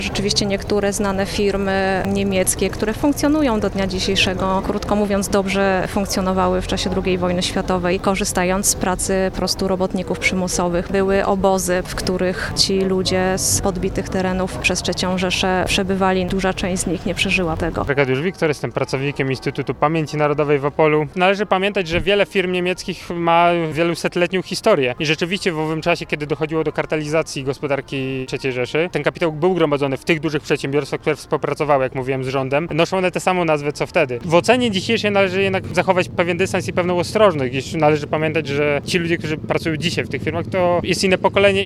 Rzeczywiście niektóre znane firmy niemieckie, które funkcjonują do dnia dzisiejszego, krótko mówiąc, dobrze funkcjonowały w czasie II wojny światowej, korzystając z pracy po prostu robotników przymusowych. Były obozy, w których ci ludzie z podbitych terenów przez III Rzeszę przebywali. Duża część z nich nie przeżyła tego. Arkadiusz Wiktor, jestem pracownikiem Instytutu Pamięci Narodowej w Opolu. Należy pamiętać, że wiele firm niemieckich ma wielusetletnią historię i rzeczywiście w owym czasie, kiedy dochodziło do kartelizacji gospodarki III Rzeszy, ten kapitał był gromadzony w tych dużych przedsiębiorstwach, które współpracowały, jak mówiłem, z rządem. Noszą one tę samą nazwę, co wtedy. W ocenie dzisiejszej należy jednak zachować pewien dystans i pewną ostrożność, gdyż należy pamiętać, że ci ludzie, którzy pracują dzisiaj w tych firmach, to jest inne pokolenie